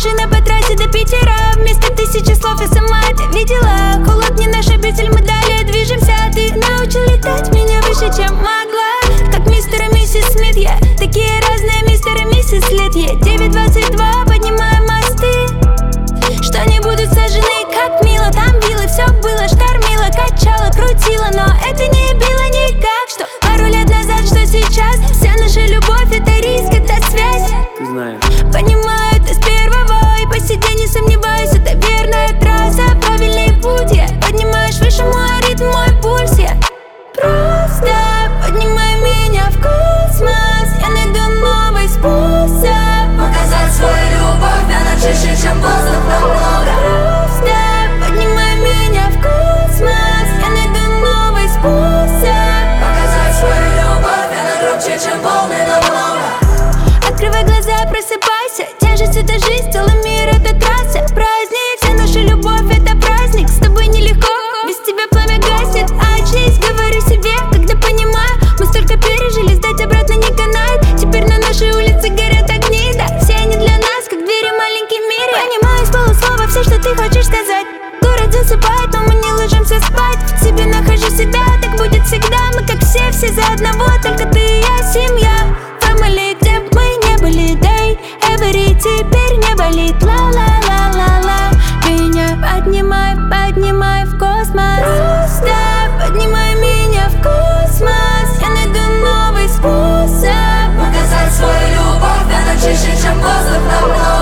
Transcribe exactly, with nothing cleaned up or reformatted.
Машина по трассе до Питера, вместо тысячи слов я сама это видела. Холод не наш обитель, мы далее движемся. Ты научил летать меня выше, чем могла. Как мистер и миссис Смит, я такие разные, мистер и миссис Лет. девять двадцать два, поднимаем мосты, что не будут сожжены, как мило. Там вилы, все было, штормило, качало, крутило, но это не било никак. Что пару лет назад, что сейчас, вся наша любовь — это риск, это связь. Ты знаешь. Понимаю это с первого, и по сей день не сомневаюсь, это верная трасса, правильный путь. Я поднимаешь выше мой ритм, мой пульс. Я просто поднимай меня в космос. Я найду новый способ показать свою любовь, она чище, чем воздух намного. Просто поднимай меня в космос. Я найду новый способ показать свою любовь, она громче, чем волны намного. Открывай глаза, просыпайся. Тяжесть — это жизнь, целый мир — это трасса. Праздник, вся наша любовь — это праздник. С тобой нелегко, без тебя пламя гаснет. Очнись, говорю себе, когда понимаю, мы столько пережили, сдать обратно не канает. Теперь на нашей улице горят огни, да, все они для нас, как двери в маленький мир. Понимаю с полуслова все, что ты хочешь сказать. Город засыпает, но мы не ложимся спать. В тебе нахожу себя, так будет всегда. Мы как все, все за одного, только ты и я, семья. Family, где б мы не были, day, every, теперь не болит. Ла-ла-ла-ла-ла. Меня поднимай, поднимай в космос. Просто поднимай меня в космос. Я найду новый способ показать свою любовь, она чище, чем воздух намного.